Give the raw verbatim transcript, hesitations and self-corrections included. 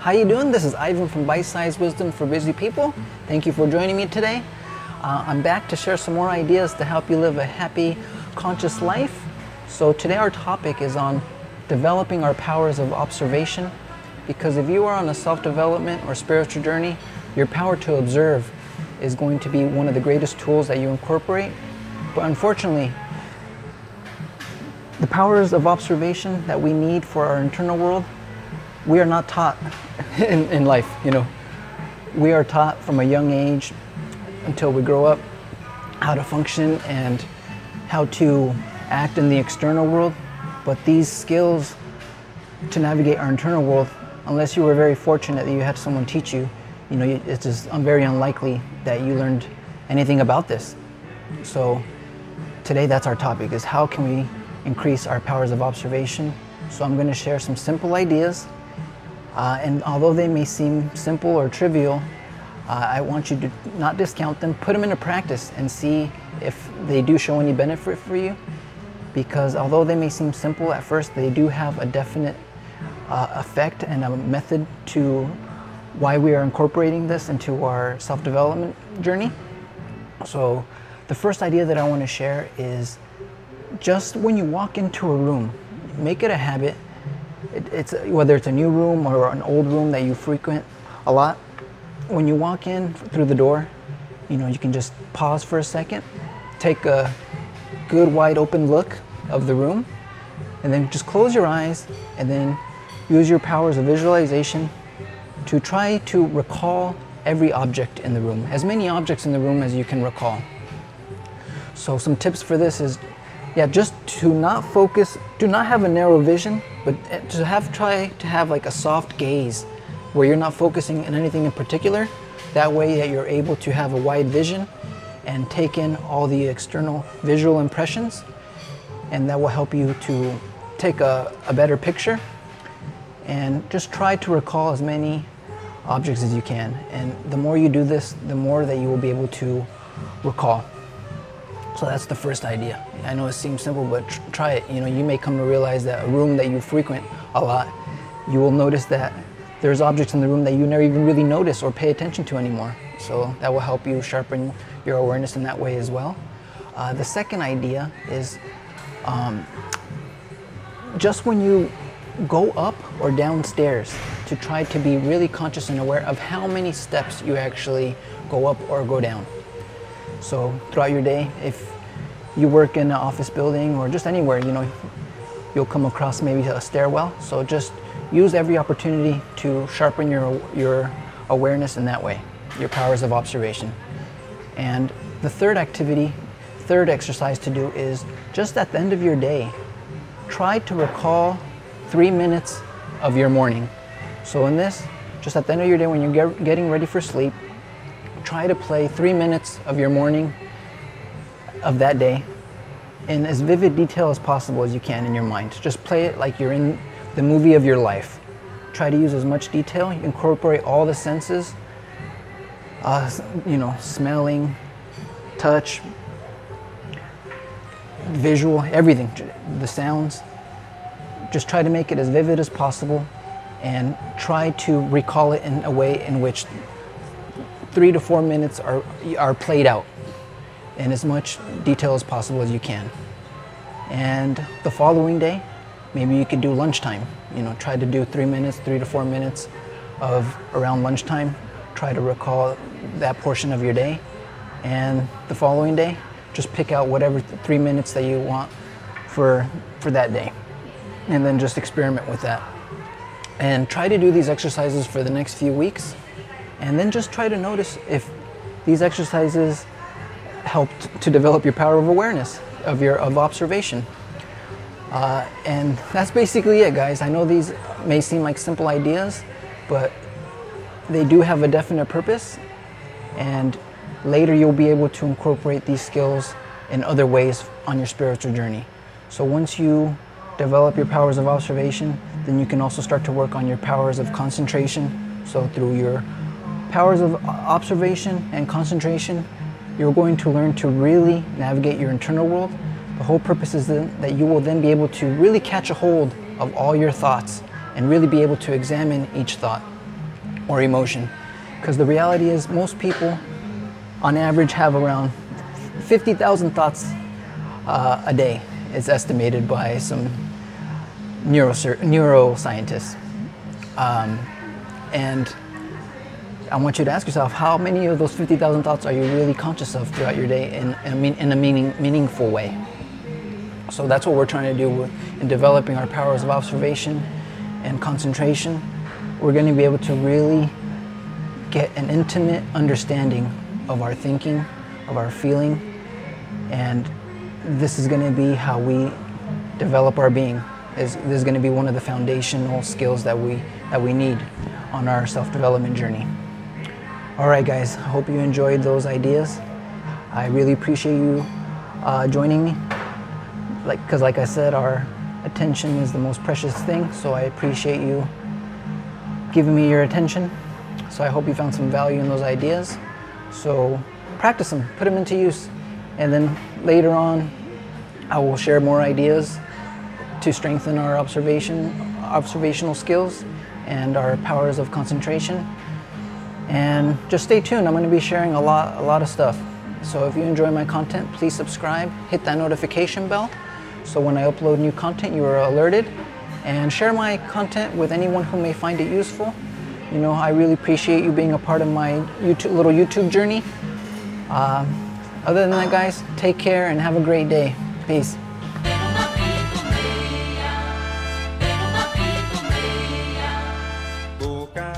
How you doing? This is Ivan from Bite-Sized Wisdom for Busy People. Thank you for joining me today. Uh, I'm back to share some more ideas to help you live a happy, conscious life. So today our topic is on developing our powers of observation, because if you are on a self-development or spiritual journey, your power to observe is going to be one of the greatest tools that you incorporate. But unfortunately, the powers of observation that we need for our internal world, we are not taught in, in life, you know. We are taught from a young age until we grow up how to function and how to act in the external world. But these skills to navigate our internal world, unless you were very fortunate that you had someone teach you, you know, it's just very unlikely that you learned anything about this. So today that's our topic, is how can we increase our powers of observation. So I'm going to share some simple ideas, uh, and although they may seem simple or trivial, uh, I want you to not discount them, put them into practice and see if they do show any benefit for you, because although they may seem simple at first, they do have a definite uh, effect and a method to why we are incorporating this into our self-development journey. So the first idea that I want to share is, just when you walk into a room, make it a habit. It, it's whether it's a new room or an old room that you frequent a lot. When you walk in through the door, you know, you can just pause for a second, take a good wide open look of the room, and then just close your eyes and then use your powers of visualization to try to recall every object in the room, as many objects in the room as you can recall. So some tips for this is, yeah, just to not focus, do not have a narrow vision, but to have, try to have like a soft gaze where you're not focusing on anything in particular. That way that you're able to have a wide vision and take in all the external visual impressions, and that will help you to take a, a better picture. And just try to recall as many objects as you can. And the more you do this, the more that you will be able to recall. So that's the first idea. I know it seems simple, but tr try it. You know, you may come to realize that a room that you frequent a lot, you will notice that there's objects in the room that you never even really notice or pay attention to anymore. So that will help you sharpen your awareness in that way as well. Uh, the second idea is, um, just when you go up or downstairs, to try to be really conscious and aware of how many steps you actually go up or go down. So throughout your day, if you work in an office building or just anywhere, you know, you'll come across maybe a stairwell. So just use every opportunity to sharpen your, your awareness in that way, your powers of observation. And the third activity, third exercise to do is, just at the end of your day, try to recall three minutes of your morning. So in this, just at the end of your day when you're get, getting ready for sleep, try to play three minutes of your morning of that day in as vivid detail as possible as you can in your mind. Just play it like you're in the movie of your life. Try to use as much detail, incorporate all the senses, uh, you know, smelling, touch, visual, everything, the sounds. Just try to make it as vivid as possible and try to recall it in a way in which three to four minutes are, are played out in as much detail as possible as you can. And the following day, maybe you could do lunchtime. You know, try to do three minutes, three to four minutes of around lunchtime. Try to recall that portion of your day. And the following day, just pick out whatever three minutes that you want for, for that day. And then just experiment with that. And try to do these exercises for the next few weeks. And then just try to notice if these exercises helped to develop your power of awareness, of your of observation. Uh, and that's basically it, guys. I know these may seem like simple ideas, but they do have a definite purpose. And later you'll be able to incorporate these skills in other ways on your spiritual journey. So once you develop your powers of observation, then you can also start to work on your powers of concentration. So through your powers of observation and concentration, you're going to learn to really navigate your internal world. The whole purpose is then that you will then be able to really catch a hold of all your thoughts and really be able to examine each thought or emotion. Because the reality is most people on average have around fifty thousand thoughts uh, a day. It's estimated by some neurosur- neuroscientists. Um, and I want you to ask yourself, how many of those fifty thousand thoughts are you really conscious of throughout your day in, in a, mean, in a meaning, meaningful way? So that's what we're trying to do with, in developing our powers of observation and concentration. We're going to be able to really get an intimate understanding of our thinking, of our feeling, and this is going to be how we develop our being. Is this is going to be one of the foundational skills that we that we need on our self-development journey. All right, guys, I hope you enjoyed those ideas. I really appreciate you uh, joining me. Like, because like I said, our attention is the most precious thing, so I appreciate you giving me your attention. So I hope you found some value in those ideas. So practice them, put them into use, and then later on I will share more ideas to strengthen our observation, observational skills and our powers of concentration. And just stay tuned. I'm going to be sharing a lot, a lot of stuff. So if you enjoy my content, please subscribe, hit that notification bell, so when I upload new content, you are alerted. And share my content with anyone who may find it useful. You know, I really appreciate you being a part of my YouTube, little YouTube journey. Uh, other than that, guys, take care and have a great day. Peace.